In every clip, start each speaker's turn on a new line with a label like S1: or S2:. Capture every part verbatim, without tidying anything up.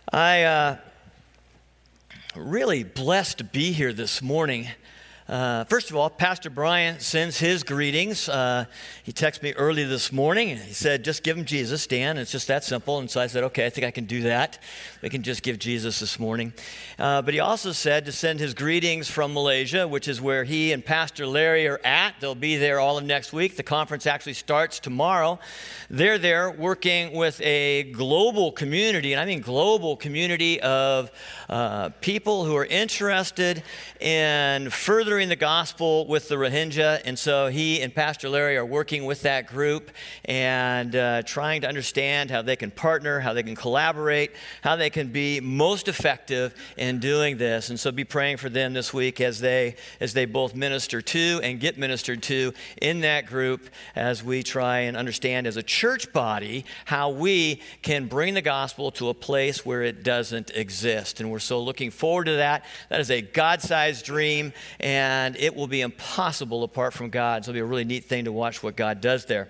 S1: I uh, really blessed to be here this morning. Uh, first of all, Pastor Brian sends his greetings. Uh, he texted me early this morning, and he said, just give him Jesus, Dan. It's just that simple. And so I said, okay, I think I can do that. We can just give Jesus this morning. Uh, but he also said to send his greetings from Malaysia, which is where he and Pastor Larry are at. They'll be there all of next week. The conference actually starts tomorrow. They're there working with a global community, and I mean global community of uh, people who are interested in furthering the gospel with the Rohingya. And so he and Pastor Larry are working with that group and uh, trying to understand how they can partner, how they can collaborate, how they can be most effective in doing this. And so be praying for them this week as they as they both minister to and get ministered to in that group, as we try and understand as a church body how we can bring the gospel to a place where it doesn't exist. And we're so looking forward to that. That is a God-sized dream, and it will be impossible apart from God. So it'll be a really neat thing to watch what God does there.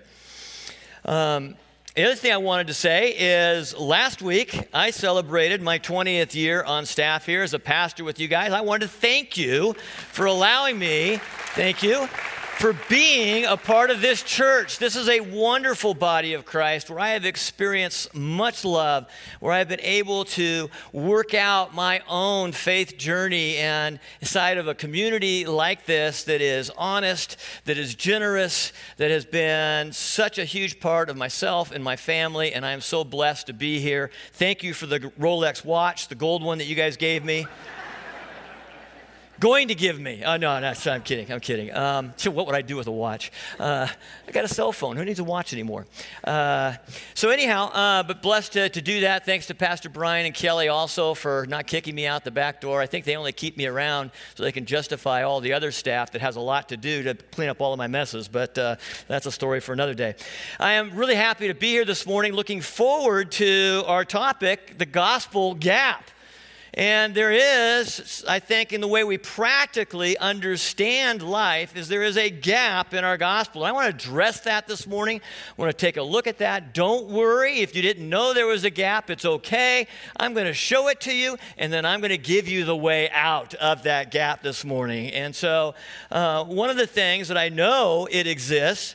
S1: Um, the other thing I wanted to say is last week I celebrated my twentieth year on staff here as a pastor with you guys. I wanted to thank you for allowing me, thank you, for being a part of this church. This is a wonderful body of Christ where I have experienced much love, where I've been able to work out my own faith journey, and inside of a community like this that is honest, that is generous, that has been such a huge part of myself and my family, and I am so blessed to be here. Thank you for the Rolex watch, the gold one that you guys gave me. Going to give me. Oh, no, no, I'm kidding. I'm kidding. Um, so what would I do with a watch? Uh, I got a cell phone. Who needs a watch anymore? Uh, so anyhow, uh, but blessed to, to do that. Thanks to Pastor Brian and Kelly also for not kicking me out the back door. I think they only keep me around so they can justify all the other staff that has a lot to do to clean up all of my messes, but uh, that's a story for another day. I am really happy to be here this morning, looking forward to our topic, the gospel gap. And there is, I think, in the way we practically understand life, is there is a gap in our gospel. I want to address that this morning. I want to take a look at that. Don't worry. If you didn't know there was a gap, it's okay. I'm going to show it to you, and then I'm going to give you the way out of that gap this morning. And so uh, one of the things that I know it exists,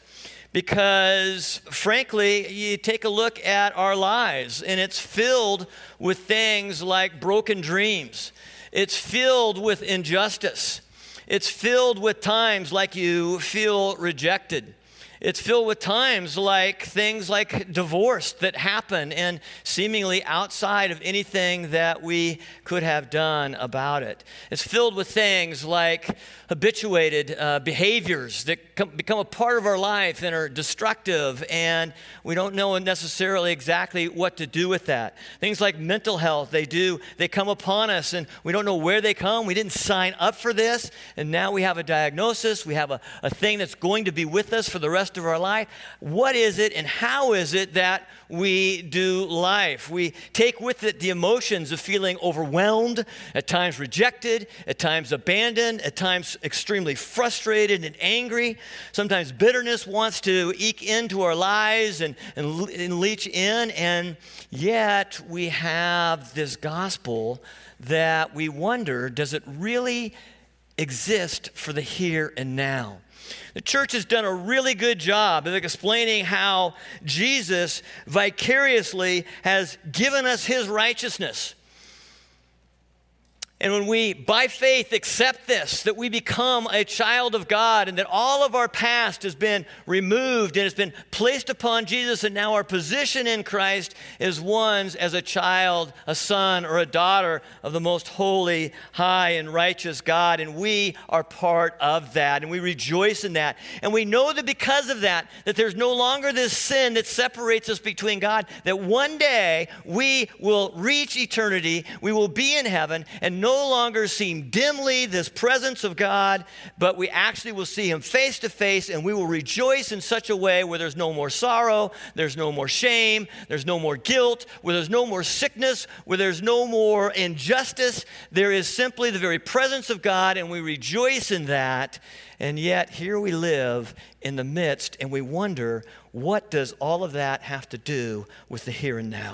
S1: because, frankly, you take a look at our lives, and it's filled with things like broken dreams. It's filled with injustice. It's filled with times like you feel rejected. It's filled with times like things like divorce that happen and seemingly outside of anything that we could have done about it. It's filled with things like habituated uh, behaviors that come, become a part of our life and are destructive, and we don't know necessarily exactly what to do with that. Things like mental health, they do, they come upon us, and we don't know where they come. We didn't sign up for this, and now we have a diagnosis. We have a, a thing that's going to be with us for the rest of our life. What is it and how is it that we do life? We take with it the emotions of feeling overwhelmed, at times rejected, at times abandoned, at times extremely frustrated and angry. Sometimes bitterness wants to eke into our lives and, and, and leach in, and yet we have this gospel that we wonder, does it really exist for the here and now? The church has done a really good job of explaining how Jesus vicariously has given us his righteousness. And when we, by faith, accept this, that we become a child of God and that all of our past has been removed and has been placed upon Jesus, and now our position in Christ is one's as a child, a son, or a daughter of the most holy, high, and righteous God. And we are part of that, and we rejoice in that. And we know that because of that, that there's no longer this sin that separates us between God, that one day we will reach eternity, we will be in heaven, and no longer seem dimly this presence of God, but we actually will see him face to face, and we will rejoice in such a way where there's no more sorrow, there's no more shame, there's no more guilt, where there's no more sickness, where there's no more injustice. There is simply the very presence of God, and we rejoice in that. And yet here we live in the midst, and we wonder, what does all of that have to do with the here and now?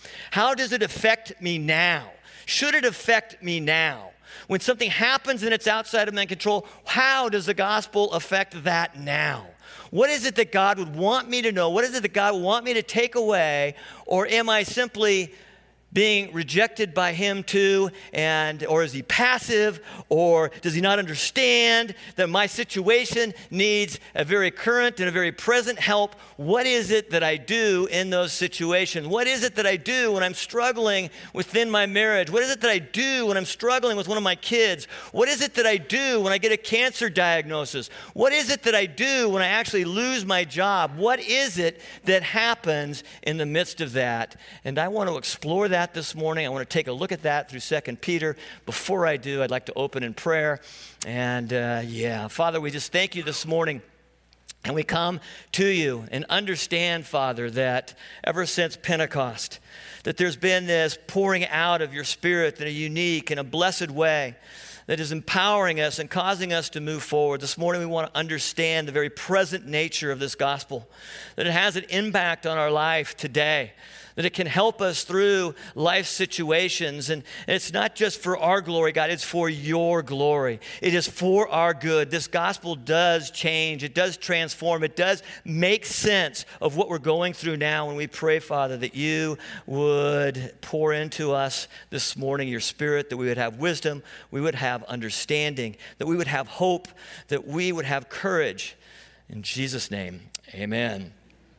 S1: How does it affect me now? Should it affect me now? When something happens and it's outside of my control, how does the gospel affect that now? What is it that God would want me to know? What is it that God would want me to take away? Or am I simply being rejected by him too? And or is he passive? Or does he not understand that my situation needs a very current and a very present help? What is it that I do in those situations? What is it that I do when I'm struggling within my marriage? What is it that I do when I'm struggling with one of my kids? What is it that I do when I get a cancer diagnosis? What is it that I do when I actually lose my job? What is it that happens in the midst of that? And I want to explore that this morning. I want to take a look at that through Second Peter. Before I do, I'd like to open in prayer. And uh, yeah, Father, we just thank you this morning. And we come to you and understand, Father, that ever since Pentecost, that there's been this pouring out of your Spirit in a unique and a blessed way that is empowering us and causing us to move forward. This morning we want to understand the very present nature of this gospel, that it has an impact on our life today, that it can help us through life situations. And it's not just for our glory, God, it's for your glory. It is for our good. This gospel does change. It does transform. It does make sense of what we're going through now. And we pray, Father, that you would pour into us this morning your Spirit, that we would have wisdom, we would have understanding, that we would have hope, that we would have courage. In Jesus' name, amen.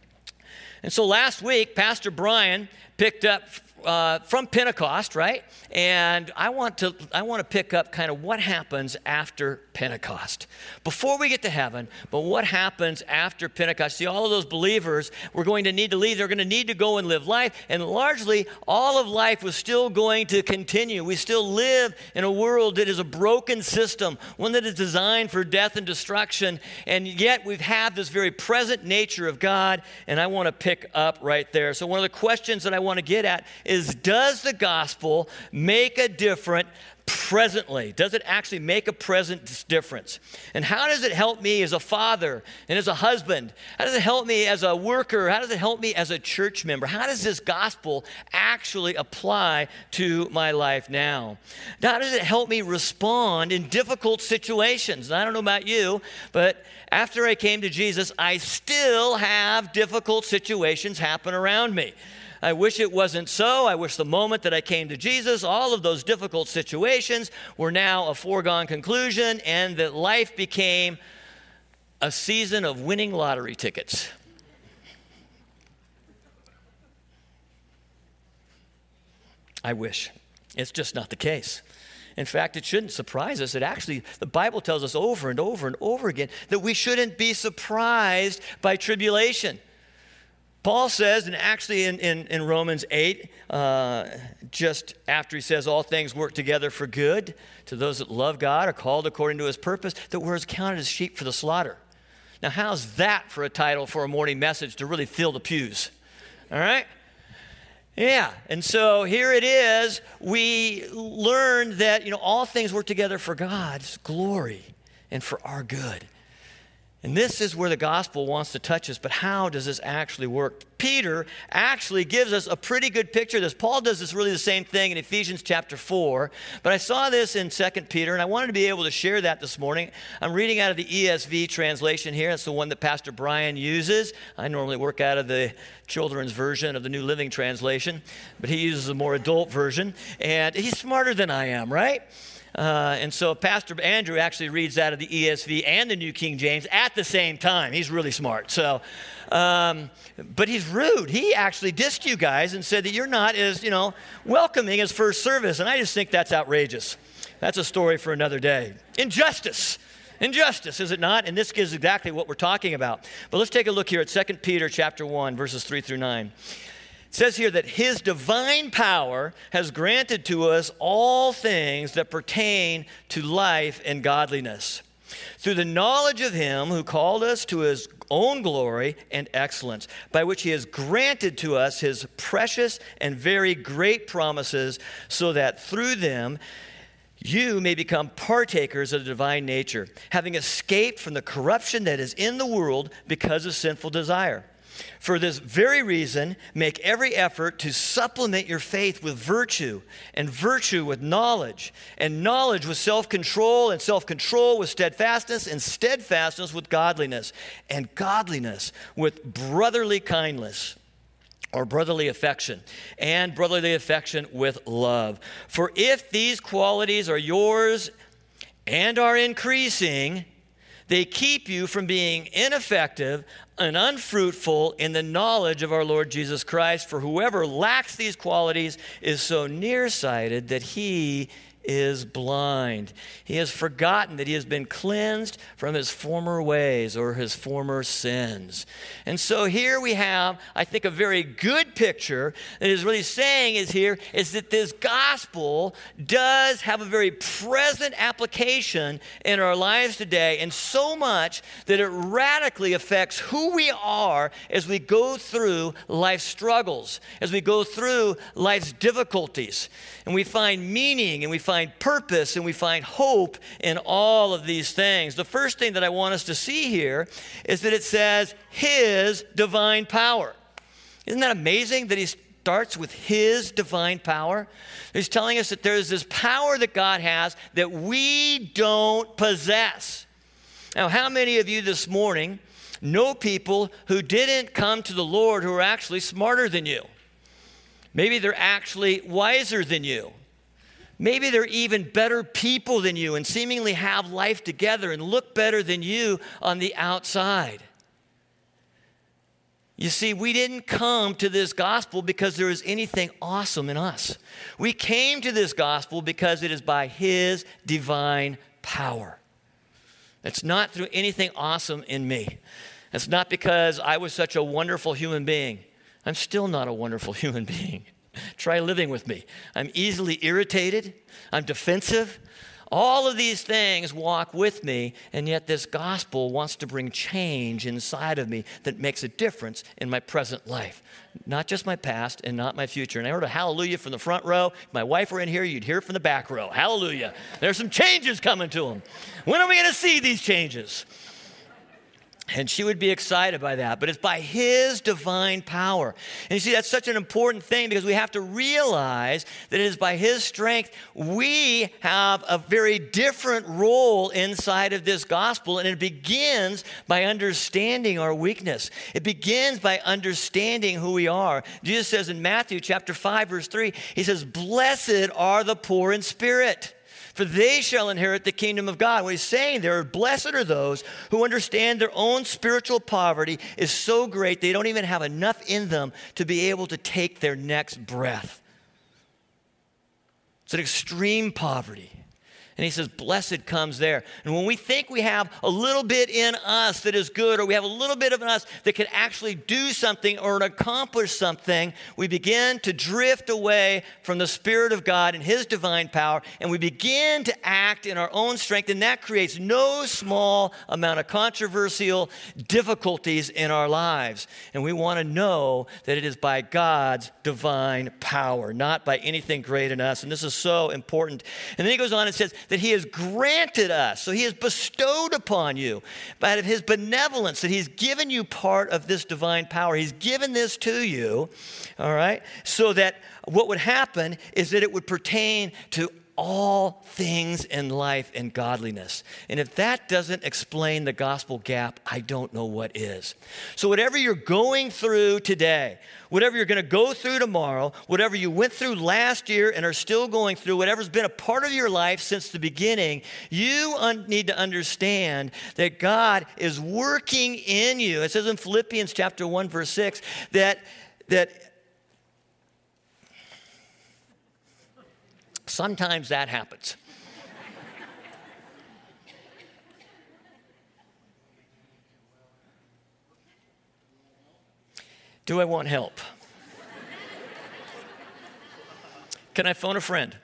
S1: And so last week, Pastor Brian picked up uh, from Pentecost, right? And I want to I want to pick up kind of what happens after Pentecost. Before we get to heaven, but what happens after Pentecost? See, all of those believers were going to need to leave. They're going to need to go and live life. And largely, all of life was still going to continue. We still live in a world that is a broken system, one that is designed for death and destruction. And yet, we've had this very present nature of God. And I want to pick up right there. So one of the questions that I want to get at is, does the gospel make a difference presently? Does it actually make a present difference? And how does it help me as a father and as a husband? How does it help me as a worker? How does it help me as a church member? How does this gospel actually apply to my life now? How does it help me respond in difficult situations? And I don't know about you, but after I came to Jesus, I still have difficult situations happen around me. I wish it wasn't so. I wish the moment that I came to Jesus, all of those difficult situations were now a foregone conclusion and that life became a season of winning lottery tickets. I wish. It's just not the case. In fact, it shouldn't surprise us. It actually, the Bible tells us over and over and over again that we shouldn't be surprised by tribulation. Paul says, and actually in, in, in Romans eight, uh, just after he says all things work together for good to those that love God, are called according to his purpose, that we're counted as sheep for the slaughter. Now, how's that for a title for a morning message to really fill the pews? All right? Yeah, and so here it is. We learned that, you know, all things work together for God's glory and for our good. And this is where the gospel wants to touch us, but how does this actually work? Peter actually gives us a pretty good picture of this. Paul does this really the same thing in Ephesians chapter four, but I saw this in Second Peter, and I wanted to be able to share that this morning. I'm reading out of the E S V translation here. That's the one that Pastor Brian uses. I normally work out of the children's version of the New Living Translation, but he uses a more adult version, and he's smarter than I am, right? Uh, and so Pastor Andrew actually reads out of the E S V and the New King James at the same time. He's really smart. So, um, but he's rude. He actually dissed you guys and said that you're not as, you know, welcoming as First Service. And I just think that's outrageous. That's a story for another day. Injustice. Injustice, is it not? And this gives exactly what we're talking about. But let's take a look here at Second Peter chapter one, verses three through nine. It says here that his divine power has granted to us all things that pertain to life and godliness, through the knowledge of him who called us to his own glory and excellence, by which he has granted to us his precious and very great promises, so that through them you may become partakers of the divine nature, having escaped from the corruption that is in the world because of sinful desire. For this very reason, make every effort to supplement your faith with virtue, and virtue with knowledge, and knowledge with self-control, and self-control with steadfastness, and steadfastness with godliness, and godliness with brotherly kindness, or brotherly affection, and brotherly affection with love. For if these qualities are yours and are increasing, they keep you from being ineffective and unfruitful in the knowledge of our Lord Jesus Christ. For whoever lacks these qualities is so nearsighted that he is blind. He has forgotten that he has been cleansed from his former ways or his former sins. And so here we have, I think, a very good picture that is really saying is here is that this gospel does have a very present application in our lives today, and so much that it radically affects who we are as we go through life's struggles, as we go through life's difficulties, and we find meaning and we find purpose and we find hope in all of these things. The first thing that I want us to see here is that it says his divine power. Isn't that amazing that he starts with his divine power? He's telling us that there's this power that God has that we don't possess. Now, how many of you this morning know people who didn't come to the Lord who are actually smarter than you? Maybe they're actually wiser than you. Maybe they're even better people than you and seemingly have life together and look better than you on the outside. You see, we didn't come to this gospel because there is anything awesome in us. We came to this gospel because it is by his divine power. It's not through anything awesome in me. It's not because I was such a wonderful human being. I'm still not a wonderful human being. Try living with me. I'm easily irritated. I'm defensive. All of these things walk with me, and yet this gospel wants to bring change inside of me that makes a difference in my present life. Not just my past and not my future. And I heard a hallelujah from the front row. If my wife were in here, you'd hear it from the back row. Hallelujah. There's some changes coming to them. When are we going to see these changes? And she would be excited by that. But it's by his divine power. And you see, that's such an important thing because we have to realize that it is by his strength we have a very different role inside of this gospel. And it begins by understanding our weakness. It begins by understanding who we are. Jesus says in Matthew chapter five, verse three, he says, "Blessed are the poor in spirit, for they shall inherit the kingdom of God." What he's saying there, blessed are those who understand their own spiritual poverty is so great they don't even have enough in them to be able to take their next breath. It's an extreme poverty. And he says, blessed comes there. And when we think we have a little bit in us that is good, or we have a little bit of us that can actually do something or accomplish something, we begin to drift away from the Spirit of God and his divine power, and we begin to act in our own strength, and that creates no small amount of controversial difficulties in our lives. And we want to know that it is by God's divine power, not by anything great in us. And this is so important. And then he goes on and says, that he has granted us, so he has bestowed upon you, out of his benevolence, that he's given you part of this divine power. He's given this to you, all right, so that what would happen is that it would pertain to all things in life and godliness. And if that doesn't explain the gospel gap, I don't know what is. So whatever you're going through today, whatever you're going to go through tomorrow, whatever you went through last year and are still going through, whatever's been a part of your life since the beginning, you un- need to understand that God is working in you. It says in Philippians chapter one, verse six, that that sometimes that happens. Do I want help? Can I phone a friend?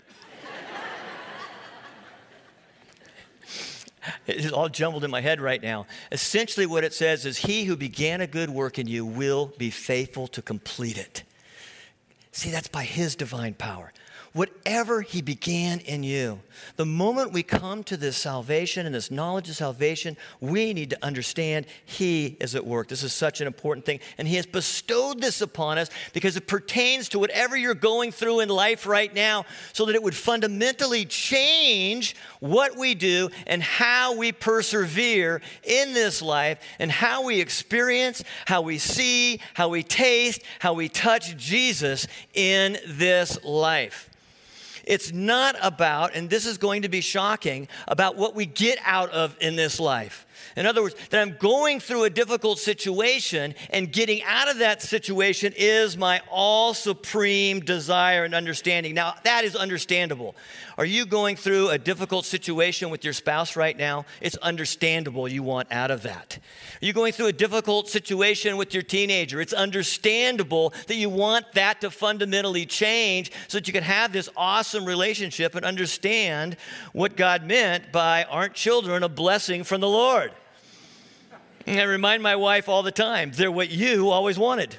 S1: It's all jumbled in my head right now. Essentially what it says is, he who began a good work in you will be faithful to complete it. See, that's by his divine power. Whatever he began in you, the moment we come to this salvation and this knowledge of salvation, we need to understand he is at work. This is such an important thing. And he has bestowed this upon us because it pertains to whatever you're going through in life right now, so that it would fundamentally change what we do and how we persevere in this life, and how we experience, how we see, how we taste, how we touch Jesus in this life. It's not about, and this is going to be shocking, about what we get out of in this life. In other words, that I'm going through a difficult situation, and getting out of that situation is my all supreme desire and understanding. Now, that is understandable. Are you going through a difficult situation with your spouse right now? It's understandable you want out of that. Are you going through a difficult situation with your teenager? It's understandable that you want that to fundamentally change so that you can have this awesome relationship and understand what God meant by, aren't children a blessing from the Lord? And I remind my wife all the time, they're what you always wanted.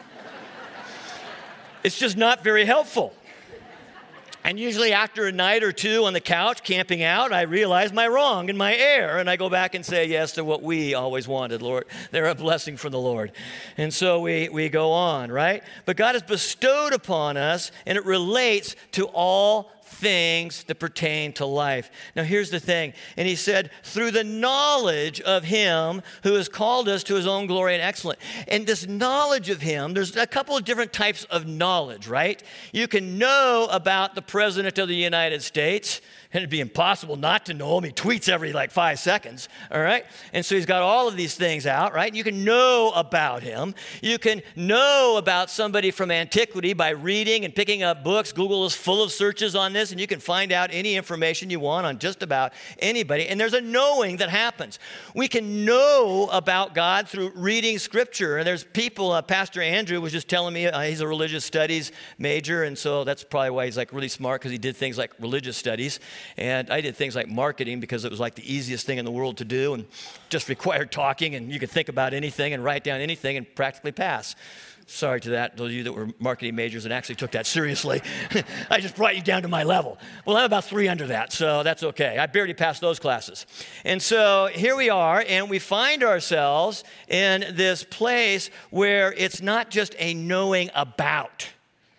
S1: It's just not very helpful. And usually after a night or two on the couch camping out, I realize my wrong and my error, and I go back and say, yes, they're what we always wanted, Lord. They're a blessing from the Lord. And so we, we go on, right? But God has bestowed upon us, and it relates to all things that pertain to life. Now here's the thing. And he said, through the knowledge of him who has called us to his own glory and excellence. And this knowledge of him, there's a couple of different types of knowledge, right? You can know about the President of the United States, and it'd be impossible not to know him. He tweets every like five seconds, all right? And so he's got all of these things out, right? You can know about him. You can know about somebody from antiquity by reading and picking up books. Google is full of searches on this, and you can find out any information you want on just about anybody. And there's a knowing that happens. We can know about God through reading Scripture. And there's people, uh, Pastor Andrew was just telling me, uh, he's a religious studies major, and so that's probably why he's like really smart, because he did things like religious studies. And I did things like marketing because it was like the easiest thing in the world to do, and just required talking, and you could think about anything and write down anything and practically pass. Sorry to that, those of you that were marketing majors and actually took that seriously. I just brought you down to my level. Well, I'm about three under that, so that's okay. I barely passed those classes. And so here we are, and we find ourselves in this place where it's not just a knowing about.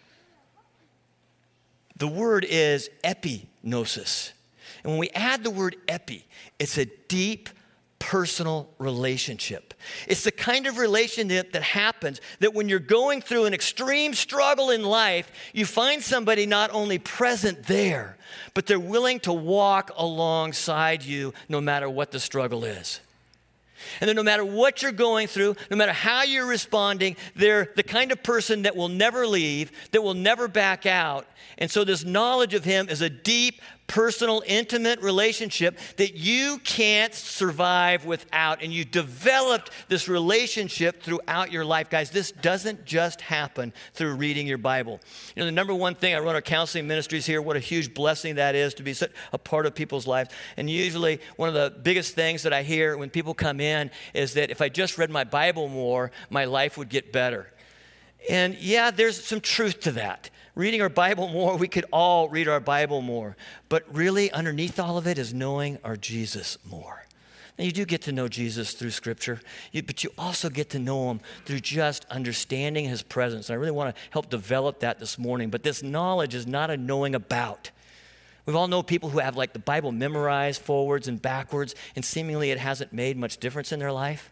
S1: The word is epignosis. And when we add the word epi, it's a deep personal relationship. It's the kind of relationship that happens that when you're going through an extreme struggle in life, you find somebody not only present there, but they're willing to walk alongside you no matter what the struggle is. And then no matter what you're going through, no matter how you're responding, they're the kind of person that will never leave, that will never back out. And so this knowledge of him is a deep, personal, intimate relationship that you can't survive without. And you developed this relationship throughout your life. Guys, this doesn't just happen through reading your Bible. You know, the number one thing, I run our counseling ministries here, what a huge blessing that is to be such a part of people's lives. And usually one of the biggest things that I hear when people come in is that if I just read my Bible more, my life would get better. And yeah, there's some truth to that. Reading our Bible more, we could all read our Bible more. But really, underneath all of it is knowing our Jesus more. And you do get to know Jesus through Scripture, you, but you also get to know him through just understanding his presence. And I really want to help develop that this morning. But this knowledge is not a knowing about. We've all known people who have like the Bible memorized forwards and backwards, and seemingly it hasn't made much difference in their life.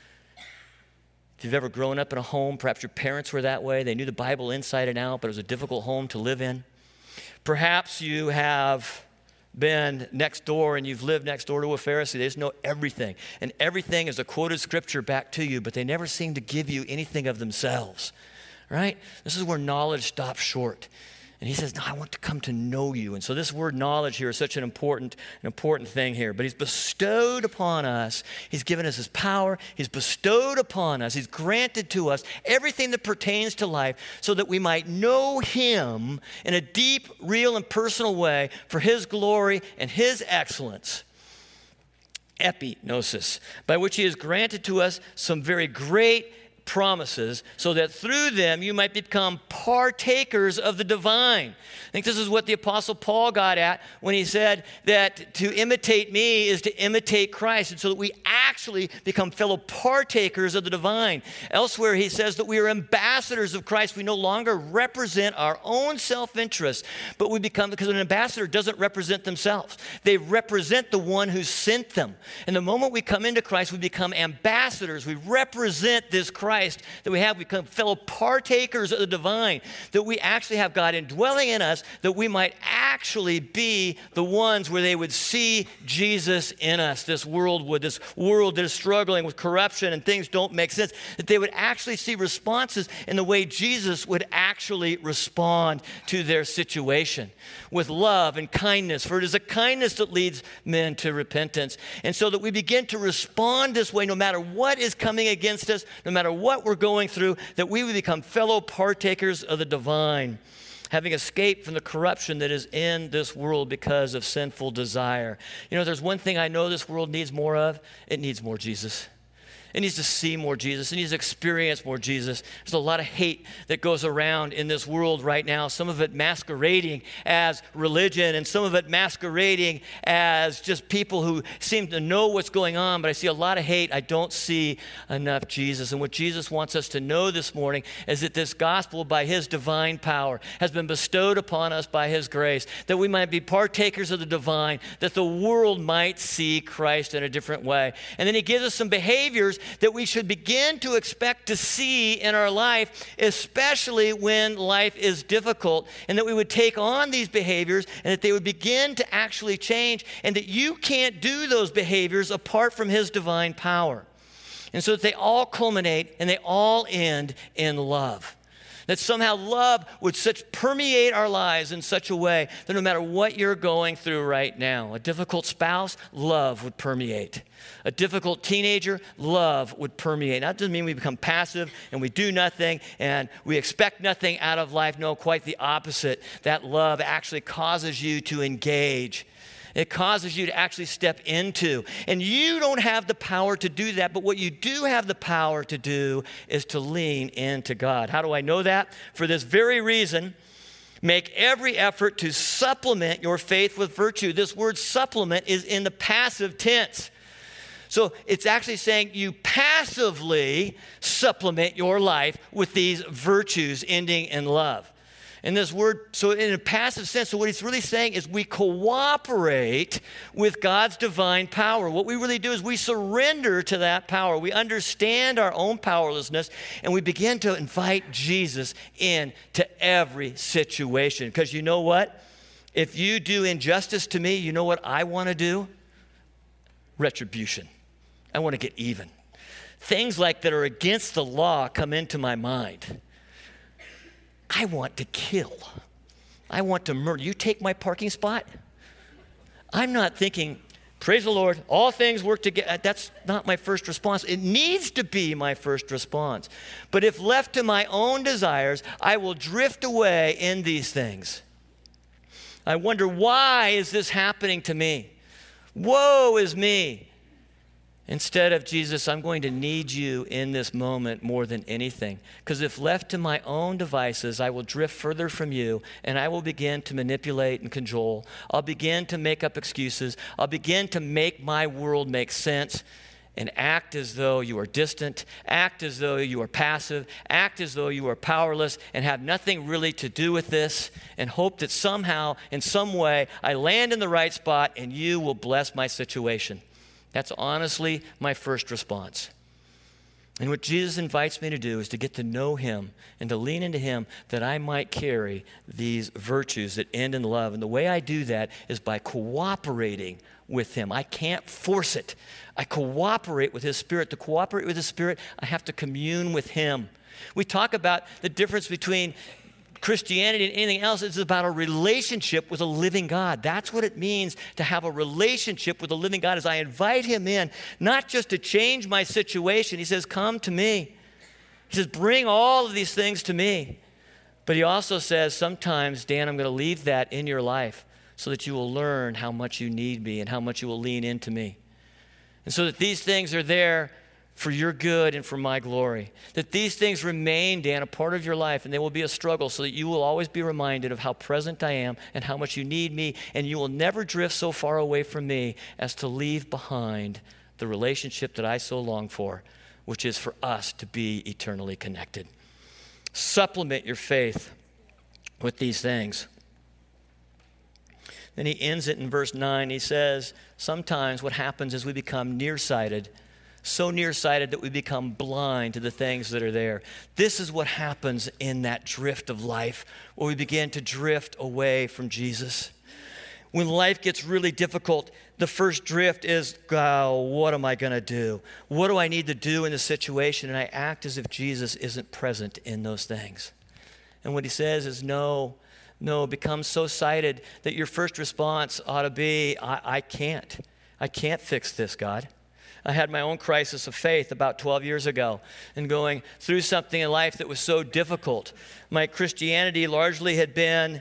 S1: If you've ever grown up in a home, perhaps your parents were that way. They knew the Bible inside and out, but it was a difficult home to live in. Perhaps you have been next door and you've lived next door to a Pharisee. They just know everything. And everything is a quoted scripture back to you, but they never seem to give you anything of themselves, right? This is where knowledge stops short. And he says, no, I want to come to know you. And so this word knowledge here is such an important, an important thing here. But he's bestowed upon us. He's given us his power. He's bestowed upon us. He's granted to us everything that pertains to life so that we might know him in a deep, real, and personal way for his glory and his excellence. Epignosis, by which he has granted to us some very great promises, so that through them you might become partakers of the divine. I think this is what the Apostle Paul got at when he said that to imitate me is to imitate Christ, and so that we actually become fellow partakers of the divine. Elsewhere, he says that we are ambassadors of Christ. We no longer represent our own self-interest, but we become, because an ambassador doesn't represent themselves. They represent the one who sent them. And the moment we come into Christ, we become ambassadors. We represent this Christ that we have. We become fellow partakers of the divine, that we actually have God indwelling in us, that we might actually be the ones where they would see Jesus in us. This world would, this world that is struggling with corruption and things don't make sense, that they would actually see responses in the way Jesus would actually respond to their situation with love and kindness. For it is a kindness that leads men to repentance. And so that we begin to respond this way no matter what is coming against us, no matter what we're going through, that we would become fellow partakers of the divine, having escaped from the corruption that is in this world because of sinful desire. You know, there's one thing I know this world needs more of. It needs more Jesus. It needs to see more Jesus. It needs to experience more Jesus. There's a lot of hate that goes around in this world right now, some of it masquerading as religion and some of it masquerading as just people who seem to know what's going on, but I see a lot of hate. I don't see enough Jesus. And what Jesus wants us to know this morning is that this gospel, by his divine power, has been bestowed upon us by his grace, that we might be partakers of the divine, that the world might see Christ in a different way. And then he gives us some behaviors that we should begin to expect to see in our life, especially when life is difficult, and that we would take on these behaviors and that they would begin to actually change, and that you can't do those behaviors apart from his divine power. And so that they all culminate and they all end in love. That somehow love would such permeate our lives in such a way that no matter what you're going through right now, a difficult spouse, love would permeate. A difficult teenager, love would permeate. That doesn't mean we become passive and we do nothing and we expect nothing out of life. No, quite the opposite. That love actually causes you to engage. It causes you to actually step into. And you don't have the power to do that, but what you do have the power to do is to lean into God. How do I know that? For this very reason, make every effort to supplement your faith with virtue. This word supplement is in the passive tense. So it's actually saying you passively supplement your life with these virtues ending in love. And this word, so in a passive sense, so what he's really saying is we cooperate with God's divine power. What we really do is we surrender to that power. We understand our own powerlessness, and we begin to invite Jesus into every situation. Because you know what? If you do injustice to me, you know what I want to do? Retribution. I want to get even. Things like that are against the law come into my mind. I want to kill. I want to murder. You take my parking spot? I'm not thinking, praise the Lord, all things work together. That's not my first response. It needs to be my first response. But if left to my own desires, I will drift away in these things. I wonder, why is this happening to me? Woe is me. Instead of, Jesus, I'm going to need you in this moment more than anything. Because if left to my own devices, I will drift further from you, and I will begin to manipulate and cajole. I'll begin to make up excuses. I'll begin to make my world make sense and act as though you are distant, act as though you are passive, act as though you are powerless, and have nothing really to do with this, and hope that somehow, in some way, I land in the right spot and you will bless my situation. That's honestly my first response. And what Jesus invites me to do is to get to know him and to lean into him, that I might carry these virtues that end in love. And the way I do that is by cooperating with him. I can't force it. I cooperate with his Spirit. To cooperate with his Spirit, I have to commune with him. We talk about the difference between Christianity and anything else. Is about a relationship with a living God. That's what it means to have a relationship with a living God, as I invite him in, not just to change my situation. He says, come to me. He says, bring all of these things to me. But he also says, sometimes, Dan, I'm going to leave that in your life so that you will learn how much you need me and how much you will lean into me. And so that these things are there for your good and for my glory. That these things remain, Dan, a part of your life, and they will be a struggle so that you will always be reminded of how present I am and how much you need me, and you will never drift so far away from me as to leave behind the relationship that I so long for, which is for us to be eternally connected. Supplement your faith with these things. Then he ends it in verse nine. He says, sometimes what happens is we become nearsighted, so nearsighted that we become blind to the things that are there. This is what happens in that drift of life, where we begin to drift away from Jesus. When life gets really difficult, the first drift is, oh, what am I going to do? What do I need to do in this situation? And I act as if Jesus isn't present in those things. And what he says is, no, no, become so sighted that your first response ought to be, I, I can't. I can't fix this, God. I had my own crisis of faith about twelve years ago, and going through something in life that was so difficult. My Christianity largely had been,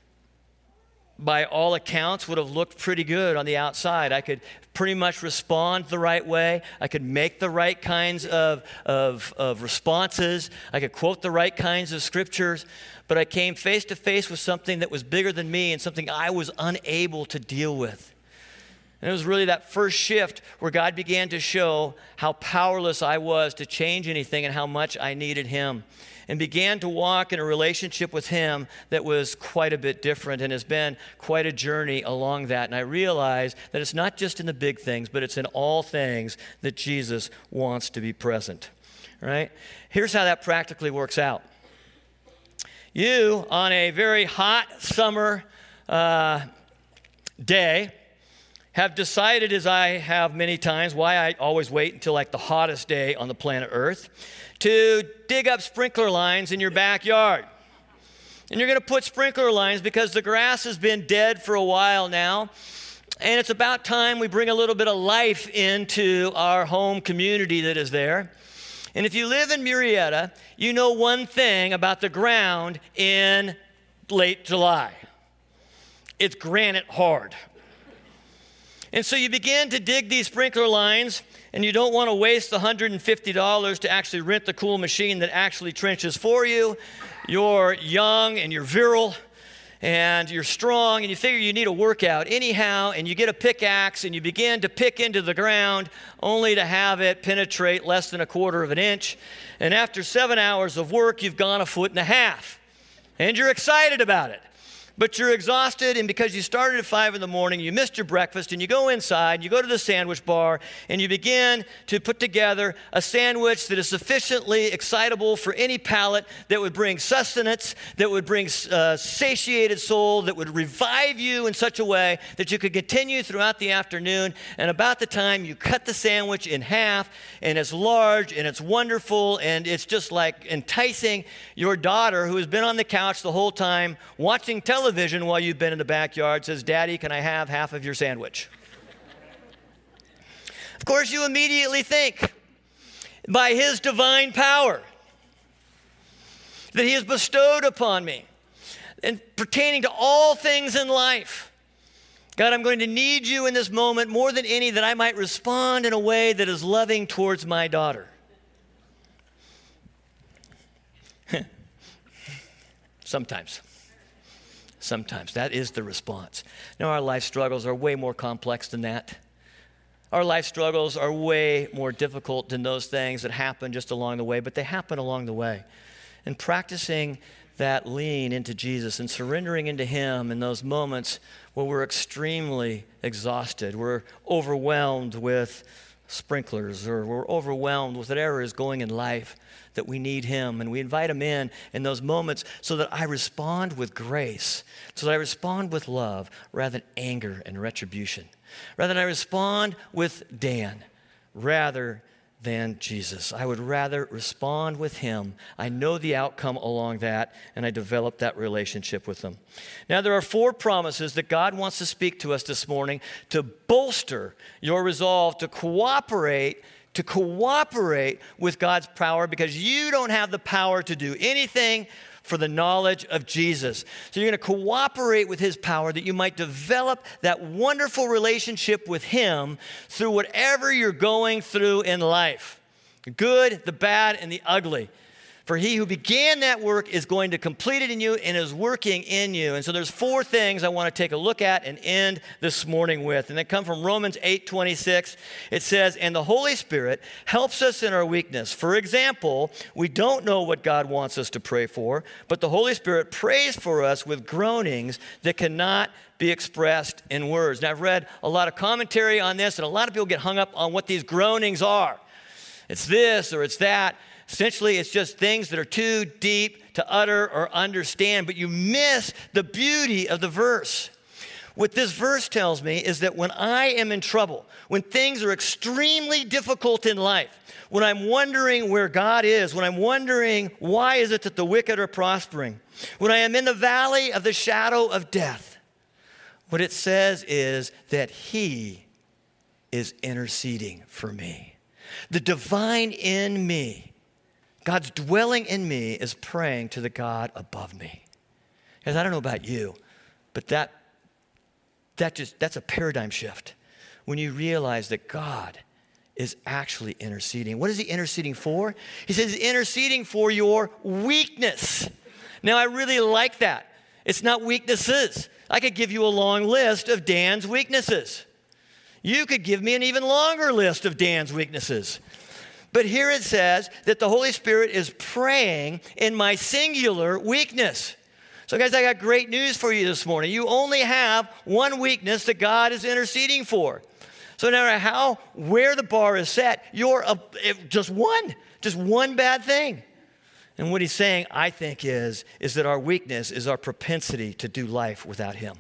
S1: by all accounts, would have looked pretty good on the outside. I could pretty much respond the right way. I could make the right kinds of, of, of responses. I could quote the right kinds of scriptures. But I came face to face with something that was bigger than me and something I was unable to deal with. And it was really that first shift where God began to show how powerless I was to change anything and how much I needed him, and began to walk in a relationship with him that was quite a bit different and has been quite a journey along that. And I realized that it's not just in the big things, but it's in all things that Jesus wants to be present, right? Here's how that practically works out. You, on a very hot summer uh, day, have decided, as I have many times, why I always wait until like the hottest day on the planet Earth, to dig up sprinkler lines in your backyard. And you're going to put sprinkler lines because the grass has been dead for a while now, and it's about time we bring a little bit of life into our home community that is there. And if you live in Murrieta, you know one thing about the ground in late July. It's granite hard. And so you begin to dig these sprinkler lines, and you don't want to waste the one hundred fifty dollars to actually rent the cool machine that actually trenches for you. You're young and you're virile and you're strong, and you figure you need a workout anyhow, and you get a pickaxe and you begin to pick into the ground only to have it penetrate less than a quarter of an inch. And after seven hours of work, you've gone a foot and a half, and you're excited about it. But you're exhausted, and because you started at five in the morning, you missed your breakfast, and you go inside, you go to the sandwich bar, and you begin to put together a sandwich that is sufficiently excitable for any palate, that would bring sustenance, that would bring uh, satiated soul, that would revive you in such a way that you could continue throughout the afternoon. And about the time you cut the sandwich in half, and it's large, and it's wonderful, and it's just like enticing, your daughter, who has been on the couch the whole time watching television, Television while you've been in the backyard, says, Daddy, can I have half of your sandwich? Of course, you immediately think, by his divine power that he has bestowed upon me and pertaining to all things in life, God, I'm going to need you in this moment more than any, that I might respond in a way that is loving towards my daughter. Sometimes. Sometimes that is the response. Now, our life struggles are way more complex than that. Our life struggles are way more difficult than those things that happen just along the way, but they happen along the way. And practicing that lean into Jesus and surrendering into him in those moments where we're extremely exhausted, we're overwhelmed with sprinklers, or we're overwhelmed with whatever is going in life, that we need him, and we invite him in in those moments so that I respond with grace, so that I respond with love rather than anger and retribution, rather than I respond with Dan rather than Jesus. I would rather respond with him. I know the outcome along that, and I develop that relationship with him. Now, there are four promises that God wants to speak to us this morning to bolster your resolve to cooperate to cooperate with God's power, because you don't have the power to do anything for the knowledge of Jesus. So you're going to cooperate with his power that you might develop that wonderful relationship with him through whatever you're going through in life. The good, the bad, and the ugly. For he who began that work is going to complete it in you and is working in you. And so there's four things I want to take a look at and end this morning with. And they come from Romans eight twenty-six. It says, and the Holy Spirit helps us in our weakness. For example, we don't know what God wants us to pray for, but the Holy Spirit prays for us with groanings that cannot be expressed in words. Now, I've read a lot of commentary on this, and a lot of people get hung up on what these groanings are. It's this or it's that. Essentially, it's just things that are too deep to utter or understand, but you miss the beauty of the verse. What this verse tells me is that when I am in trouble, when things are extremely difficult in life, when I'm wondering where God is, when I'm wondering why is it that the wicked are prospering, when I am in the valley of the shadow of death, what it says is that he is interceding for me. The divine in me, God's dwelling in me, is praying to the God above me. Because I don't know about you, but that, that just, that's a paradigm shift when you realize that God is actually interceding. What is he interceding for? He says he's interceding for your weakness. Now, I really like that. It's not weaknesses. I could give you a long list of Dan's weaknesses. You could give me an even longer list of Dan's weaknesses. But here it says that the Holy Spirit is praying in my singular weakness. So guys, I got great news for you this morning. You only have one weakness that God is interceding for. So no matter how, where the bar is set, you're a, just one, just one bad thing. And what he's saying, I think, is, is that our weakness is our propensity to do life without him.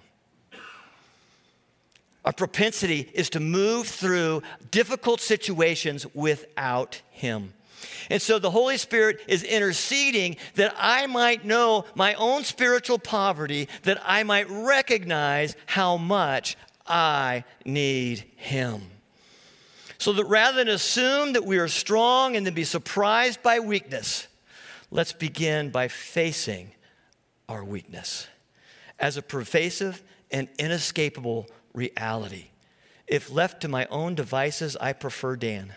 S1: Our propensity is to move through difficult situations without him. And so the Holy Spirit is interceding that I might know my own spiritual poverty, that I might recognize how much I need him. So that rather than assume that we are strong and then be surprised by weakness, let's begin by facing our weakness as a pervasive and inescapable reality. If left to my own devices, I prefer Dan.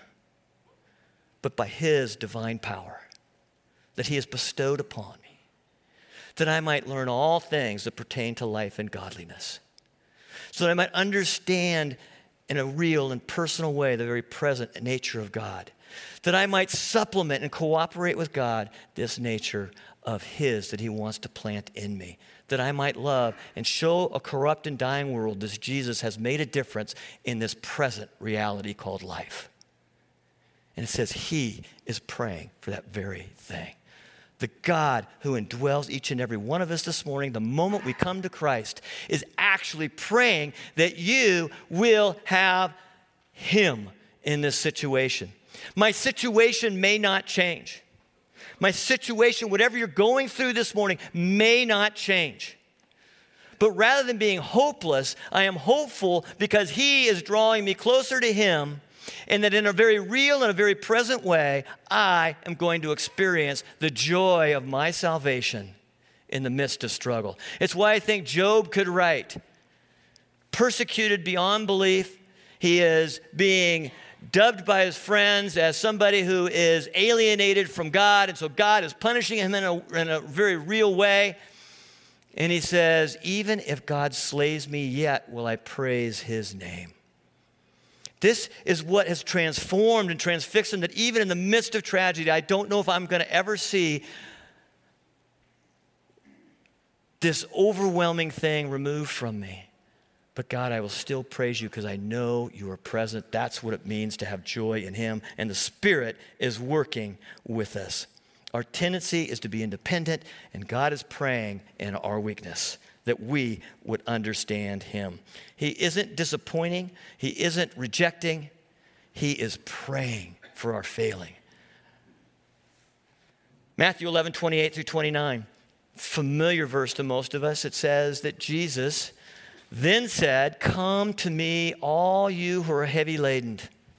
S1: But by his divine power that he has bestowed upon me, that I might learn all things that pertain to life and godliness, so that I might understand in a real and personal way the very present nature of God, that I might supplement and cooperate with God this nature of his that he wants to plant in me, that I might love and show a corrupt and dying world that Jesus has made a difference in this present reality called life. And it says he is praying for that very thing. The God who indwells each and every one of us this morning, the moment we come to Christ, is actually praying that you will have him in this situation. My situation may not change. My situation, whatever you're going through this morning, may not change. But rather than being hopeless, I am hopeful because he is drawing me closer to him, and that in a very real and a very present way, I am going to experience the joy of my salvation in the midst of struggle. It's why I think Job could write, persecuted beyond belief, he is being dubbed by his friends as somebody who is alienated from God, and so God is punishing him in a, in a very real way. And he says, even if God slays me, yet will I praise his name. This is what has transformed and transfixed him, that even in the midst of tragedy, I don't know if I'm going to ever see this overwhelming thing removed from me. But God, I will still praise you because I know you are present. That's what it means to have joy in him. And the Spirit is working with us. Our tendency is to be independent, and God is praying in our weakness that we would understand him. He isn't disappointing. He isn't rejecting. He is praying for our failing. Matthew eleven, twenty-eight through twenty-nine. Familiar verse to most of us. It says that Jesus then said, come to me, all you who are heavy laden,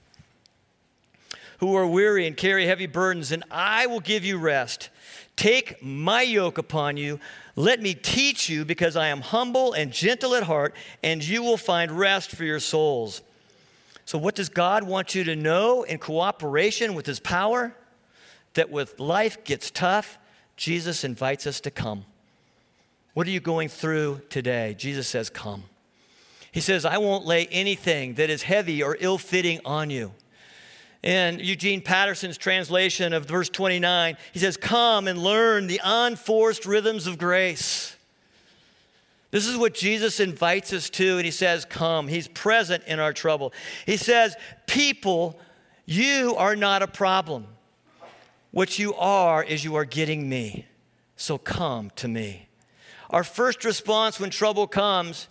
S1: who are weary and carry heavy burdens, and I will give you rest. Take my yoke upon you. Let me teach you, because I am humble and gentle at heart, and you will find rest for your souls. So what does God want you to know in cooperation with his power? That when life gets tough, Jesus invites us to come. What are you going through today? Jesus says, come. He says, I won't lay anything that is heavy or ill-fitting on you. In Eugene Patterson's translation of verse twenty-nine, he says, come and learn the unforced rhythms of grace. This is what Jesus invites us to, and he says, come. He's present in our trouble. He says, people, you are not a problem. What you are is you are getting me. So come to me. Our first response when trouble comes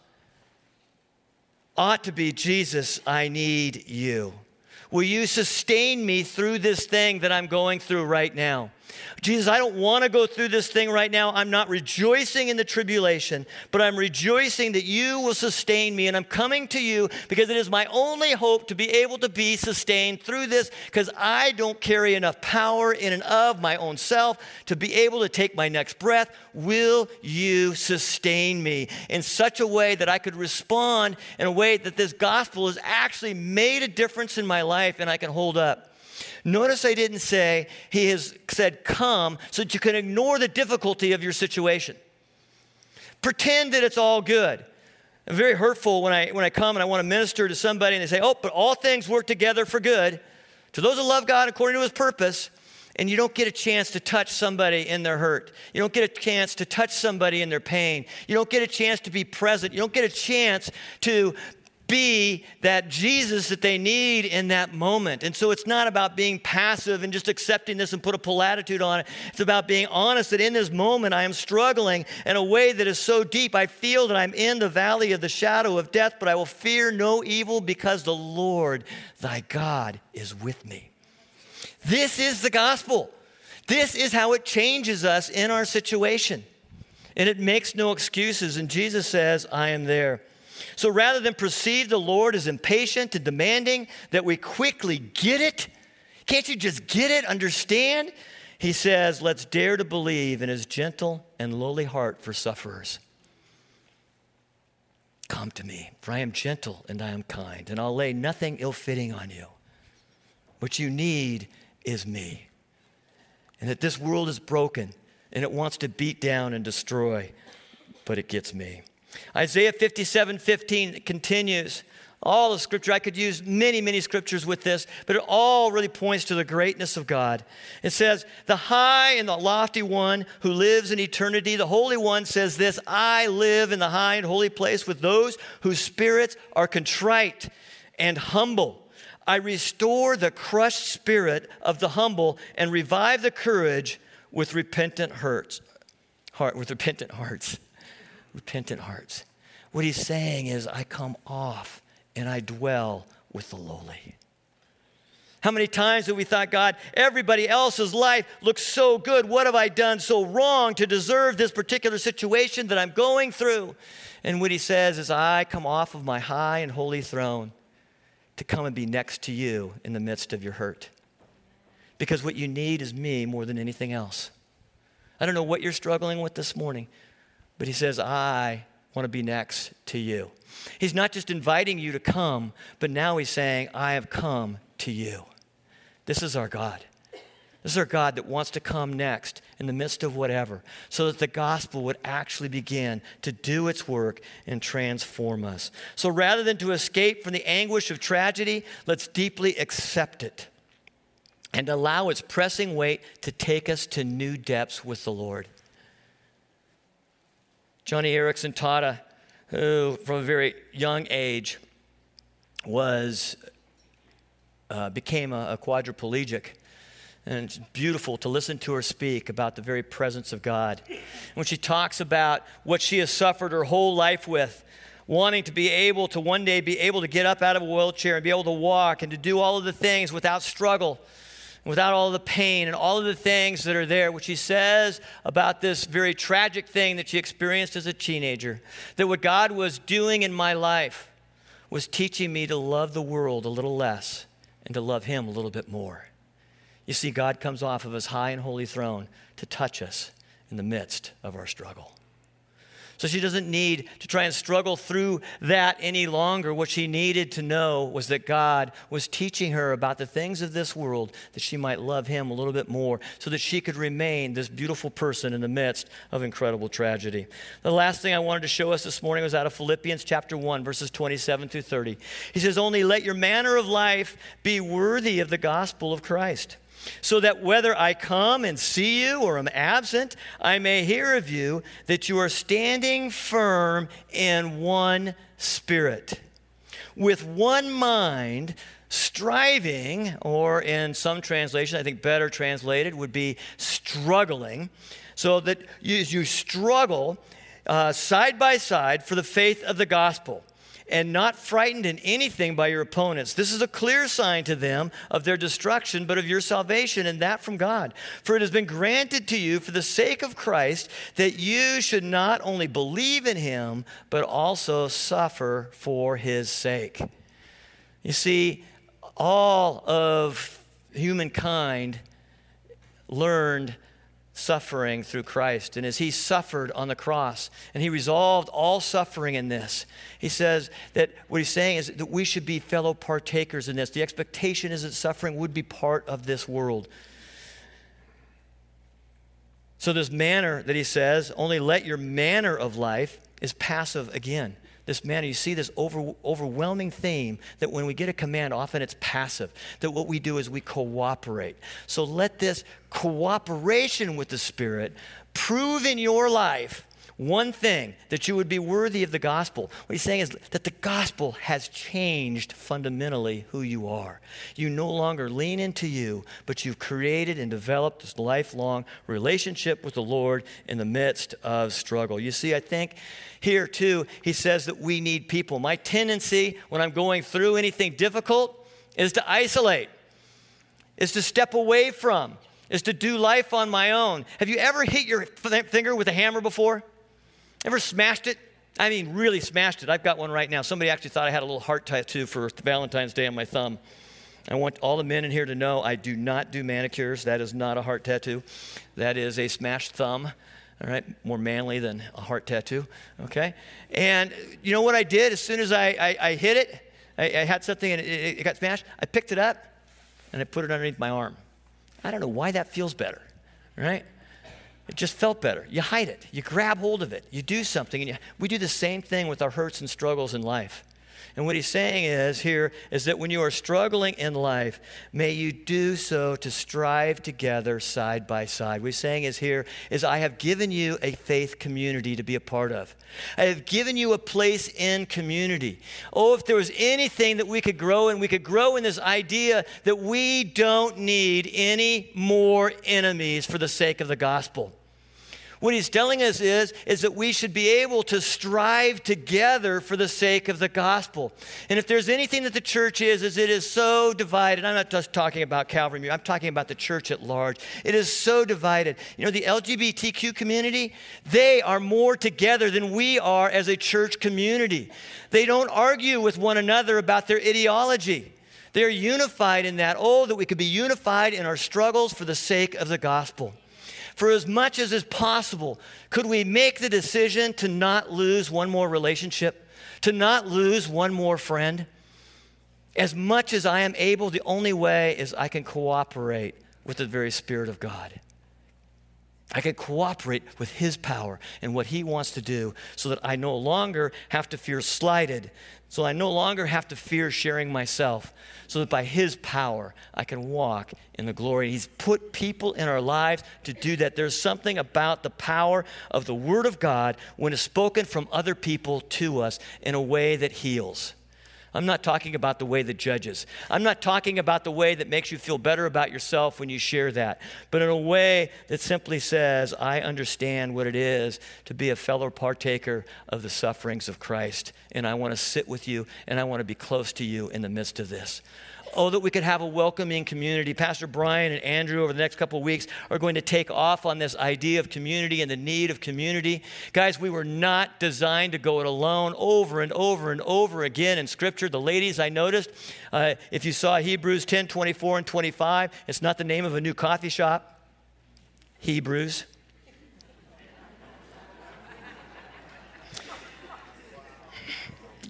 S1: ought to be, Jesus, I need you. Will you sustain me through this thing that I'm going through right now? Jesus, I don't want to go through this thing right now. I'm not rejoicing in the tribulation, but I'm rejoicing that you will sustain me. And I'm coming to you because it is my only hope to be able to be sustained through this, because I don't carry enough power in and of my own self to be able to take my next breath. Will you sustain me in such a way that I could respond in a way that this gospel has actually made a difference in my life and I can hold up? Notice I didn't say he has said come so that you can ignore the difficulty of your situation. Pretend that it's all good. I'm very hurtful when I when I come and I want to minister to somebody and they say, oh, but all things work together for good to those who love God according to his purpose. And you don't get a chance to touch somebody in their hurt. You don't get a chance to touch somebody in their pain. You don't get a chance to be present. You don't get a chance to be that Jesus that they need in that moment. And so it's not about being passive and just accepting this and put a platitude on it. It's about being honest that in this moment I am struggling in a way that is so deep. I feel that I'm in the valley of the shadow of death, but I will fear no evil because the Lord thy God is with me. This is the gospel. This is how it changes us in our situation. And it makes no excuses. And Jesus says, I am there. So rather than perceive the Lord as impatient and demanding that we quickly get it, can't you just get it, understand? He says, let's dare to believe in his gentle and lowly heart for sufferers. Come to me, for I am gentle and I am kind, and I'll lay nothing ill-fitting on you. What you need is me. And that this world is broken, and it wants to beat down and destroy, but it gets me. Isaiah fifty-seven fifteen continues. All the scripture, I could use many, many scriptures with this, but it all really points to the greatness of God. It says, the high and the lofty one who lives in eternity, the Holy One says this, I live in the high and holy place with those whose spirits are contrite and humble. I restore the crushed spirit of the humble and revive the courage with repentant hearts. Heart, with repentant hearts. Repentant hearts. What he's saying is, I come off and I dwell with the lowly. How many times have we thought, God, everybody else's life looks so good. What have I done so wrong to deserve this particular situation that I'm going through? And what he says is, I come off of my high and holy throne to come and be next to you in the midst of your hurt. Because what you need is me more than anything else. I don't know what you're struggling with this morning, but he says, I want to be next to you. He's not just inviting you to come, but now he's saying, I have come to you. This is our God. This is our God that wants to come next in the midst of whatever, so that the gospel would actually begin to do its work and transform us. So rather than to escape from the anguish of tragedy, let's deeply accept it and allow its pressing weight to take us to new depths with the Lord. Johnny Erickson Tata, who from a very young age was uh, became a, a quadriplegic. And it's beautiful to listen to her speak about the very presence of God. When she talks about what she has suffered her whole life with, wanting to be able to one day be able to get up out of a wheelchair and be able to walk and to do all of the things without struggle, without all of the pain and all of the things that are there, which she says about this very tragic thing that she experienced as a teenager, that what God was doing in my life was teaching me to love the world a little less and to love him a little bit more. You see, God comes off of his high and holy throne to touch us in the midst of our struggle. So she doesn't need to try and struggle through that any longer. What she needed to know was that God was teaching her about the things of this world, that she might love him a little bit more, so that she could remain this beautiful person in the midst of incredible tragedy. The last thing I wanted to show us this morning was out of Philippians chapter one, verses twenty-seven through thirty. He says, "Only let your manner of life be worthy of the gospel of Christ, so that whether I come and see you or am absent, I may hear of you that you are standing firm in one spirit, with one mind, striving," or in some translation, I think better translated would be struggling, so that you, you struggle uh, side by side for the faith of the gospel, and not frightened in anything by your opponents. This is a clear sign to them of their destruction, but of your salvation, and that from God. For it has been granted to you for the sake of Christ that you should not only believe in him, but also suffer for his sake. You see, all of humankind learned suffering through Christ. And as he suffered on the cross, and he resolved all suffering in this, he says that what he's saying is that we should be fellow partakers in this. The expectation is that suffering would be part of this world. So this manner that he says, only let your manner of life, is passive again. This manner, you see this over, overwhelming theme that when we get a command, often it's passive. That what we do is we cooperate. So let this cooperation with the Spirit prove in your life one thing, that you would be worthy of the gospel. What he's saying is that the gospel has changed fundamentally who you are. You no longer lean into you, but you've created and developed this lifelong relationship with the Lord in the midst of struggle. You see, I think here too, he says that we need people. My tendency when I'm going through anything difficult is to isolate, is to step away from, is to do life on my own. Have you ever hit your finger with a hammer before? Ever smashed it? I mean, really smashed it. I've got one right now. Somebody actually thought I had a little heart tattoo for Valentine's Day on my thumb. I want all the men in here to know I do not do manicures. That is not a heart tattoo. That is a smashed thumb, all right? More manly than a heart tattoo, okay? And you know what I did? As soon as I, I, I hit it, I, I had something and it, it got smashed, I picked it up and I put it underneath my arm. I don't know why that feels better, right? It just felt better. You hide it. You grab hold of it. You do something. And you, we do the same thing with our hurts and struggles in life. And what he's saying is here is that when you are struggling in life, may you do so to strive together side by side. What he's saying is here is I have given you a faith community to be a part of. I have given you a place in community. Oh, if there was anything that we could grow in, we could grow in this idea that we don't need any more enemies for the sake of the gospel. What he's telling us is, is that we should be able to strive together for the sake of the gospel. And if there's anything that the church is, is it is so divided. I'm not just talking about Calvary. I'm talking about the church at large. It is so divided. You know, the L G B T Q community, they are more together than we are as a church community. They don't argue with one another about their ideology. They're unified in that. Oh, that we could be unified in our struggles for the sake of the gospel. For as much as is possible, could we make the decision to not lose one more relationship, to not lose one more friend? As much as I am able, the only way is I can cooperate with the very Spirit of God. I can cooperate with his power and what he wants to do so that I no longer have to fear slighted, so I no longer have to fear sharing myself, so that by his power I can walk in the glory. He's put people in our lives to do that. There's something about the power of the Word of God when it's spoken from other people to us in a way that heals. I'm not talking about the way that judges. I'm not talking about the way that makes you feel better about yourself when you share that, but in a way that simply says, I understand what it is to be a fellow partaker of the sufferings of Christ, and I want to sit with you, and I want to be close to you in the midst of this. Oh, that we could have a welcoming community. Pastor Brian and Andrew over the next couple of weeks are going to take off on this idea of community and the need of community. Guys, we were not designed to go it alone over and over and over again in Scripture. The ladies, I noticed, uh, if you saw Hebrews ten, twenty-four and twenty-five, it's not the name of a new coffee shop. Hebrews.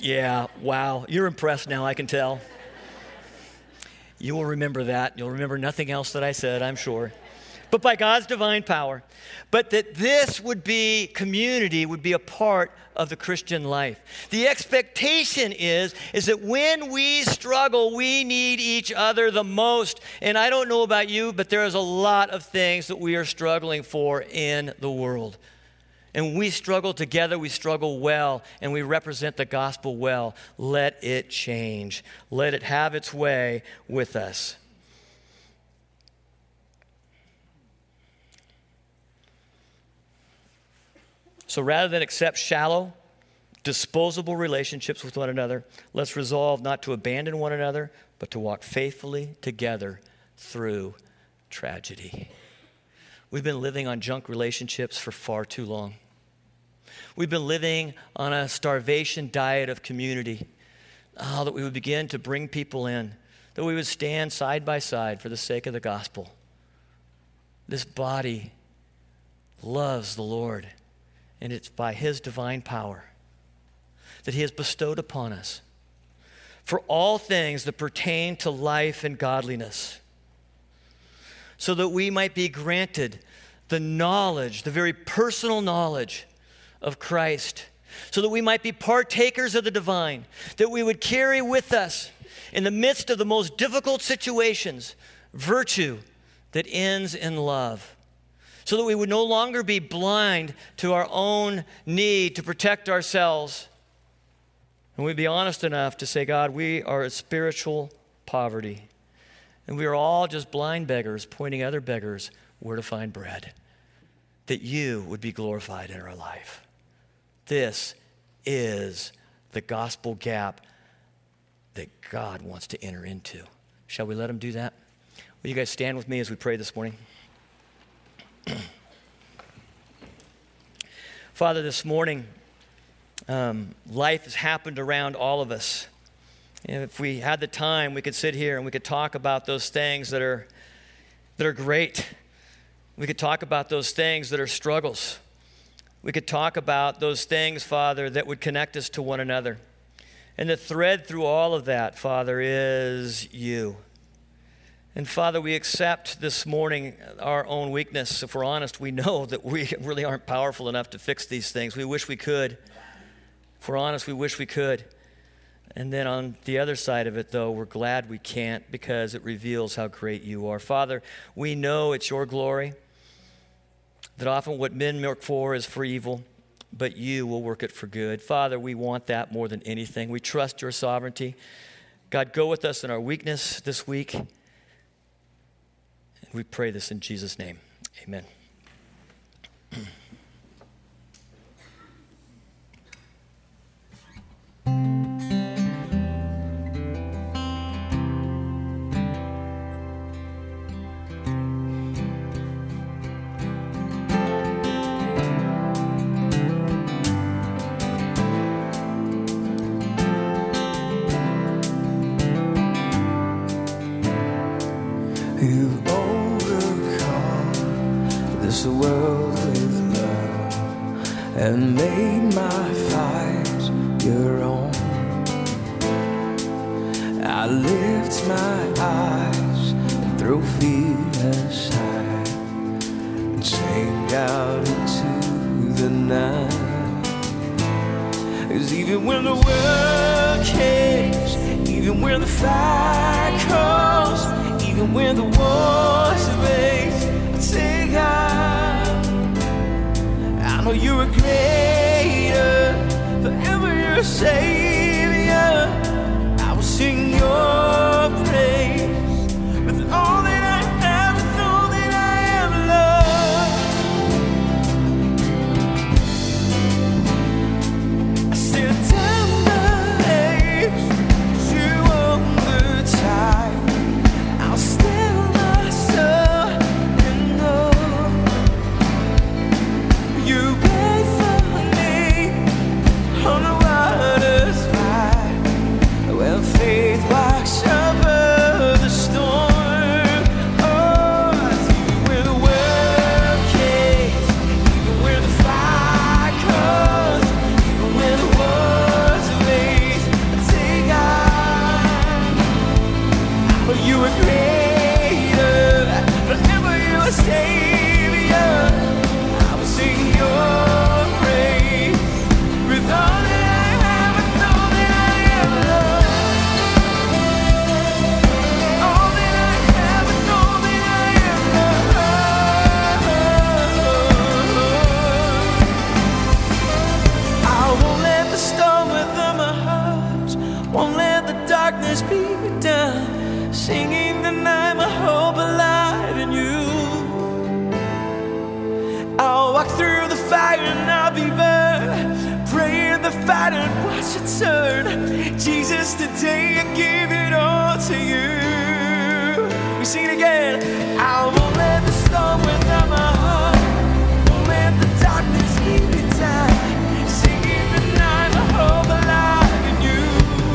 S1: Yeah, wow. You're impressed now, I can tell. You will remember that. You'll remember nothing else that I said, I'm sure. But by God's divine power. But that this would be, community would be a part of the Christian life. The expectation is, is that when we struggle, we need each other the most. And I don't know about you, but there is a lot of things that we are struggling for in the world. And when we struggle together, we struggle well, and we represent the gospel well. Let it change. Let it have its way with us. So rather than accept shallow, disposable relationships with one another, let's resolve not to abandon one another, but to walk faithfully together through tragedy. We've been living on junk relationships for far too long. We've been living on a starvation diet of community. Oh, that we would begin to bring people in, that we would stand side by side for the sake of the gospel. This body loves the Lord, and it's by His divine power that He has bestowed upon us for all things that pertain to life and godliness, so that we might be granted the knowledge, the very personal knowledge of Christ, so that we might be partakers of the divine, that we would carry with us in the midst of the most difficult situations virtue that ends in love, so that we would no longer be blind to our own need to protect ourselves, and we'd be honest enough to say, God, we are a spiritual poverty, and we are all just blind beggars pointing other beggars where to find bread, that you would be glorified in our life. This is the gospel gap that God wants to enter into. Shall we let Him do that? Will you guys stand with me as we pray this morning? Father, this morning, um, life has happened around all of us. And if we had the time, we could sit here and we could talk about those things that are, that are great. We could talk about those things that are struggles. We could talk about those things, Father, that would connect us to one another. And the thread through all of that, Father, is you. And Father, we accept this morning our own weakness. If we're honest, we know that we really aren't powerful enough to fix these things. We wish we could. If we're honest, we wish we could. And then on the other side of it, though, we're glad we can't, because it reveals how great you are. Father, we know it's your glory, that often what men work for is for evil, but you will work it for good. Father, we want that more than anything. We trust your sovereignty. God, go with us in our weakness this week. And we pray this in Jesus' name. Amen.
S2: You've overcome this world with love and made my fight your own. I lift my eyes and throw fear aside and sing out into the night. 'Cause even when the world caves, even when the fight comes, even when the war's raged, I say, God, I know you're a greater, forever you're a savior. I will sing your praise with all that I have, with all that I am, Lord. I sit down the age, you on the tide. I'll still myself and know you wait for me on the waters. singing tonight my hope alive in you. I'll walk through the fire and I'll be burned, pray in the fire and watch it turn. Jesus, today I give it all to you. We sing it again. I won't let the storm without my heart, won't let the darkness keep me down, singing tonight my hope alive in you.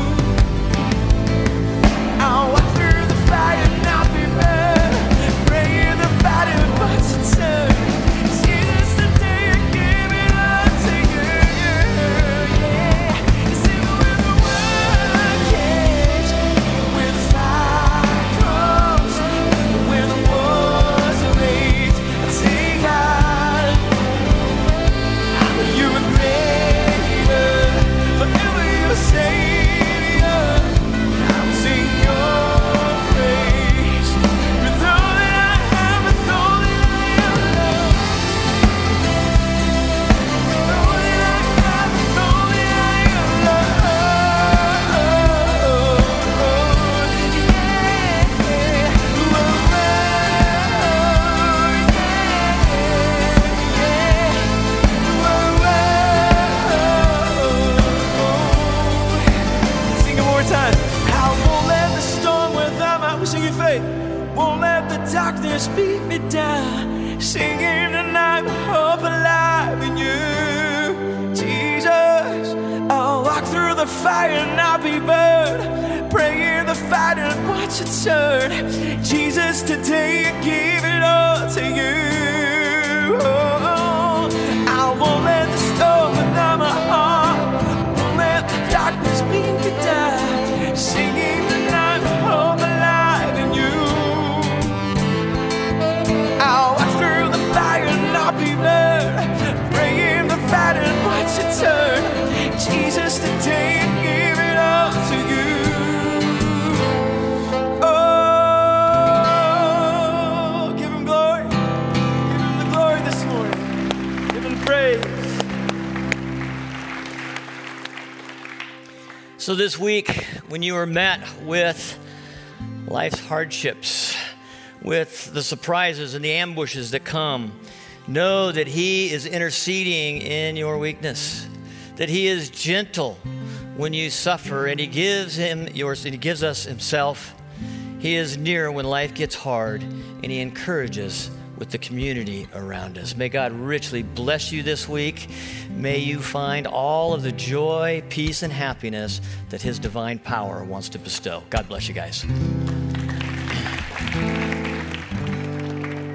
S2: I'll walk through the fire and I'll be burned, pray in the fire and watch it turn. Jesus, today I give it all to you. Yeah. Sing when the world caves, when the fire comes, when the wars are raged, I sing God, you are greater, forever your Savior. I'll sing your praise with all that I have, with all that I am, Lord. With all that I have, with all that I am, Lord. Yeah, Lord, yeah, sing it one more time. I won't let the storm without my, we sing in faith. Won't let the darkness beat me down, singing tonight with hope alive in you. Jesus, I'll walk through the fire and I'll be burned, pray in the fire and watch it turn. Jesus, today I give it all to you. Oh, I won't let the storm without my heart, won't let the darkness beat me down, singing tonight with hope alive in you. I'll walk through the fire and I'll be burned, pray in the fire and watch it turn. Jesus, today I give it all to you. Oh, give him glory. Give him the glory this morning. Give him praise.
S1: So this week, when you are met with life's hardships, with the surprises and the ambushes that come, know that He is interceding in your weakness, that He is gentle when you suffer, and He gives him yours, and He gives us Himself. He is near when life gets hard, and He encourages with the community around us. May God richly bless you this week. May you find all of the joy, peace, and happiness that His divine power wants to bestow. God bless you guys.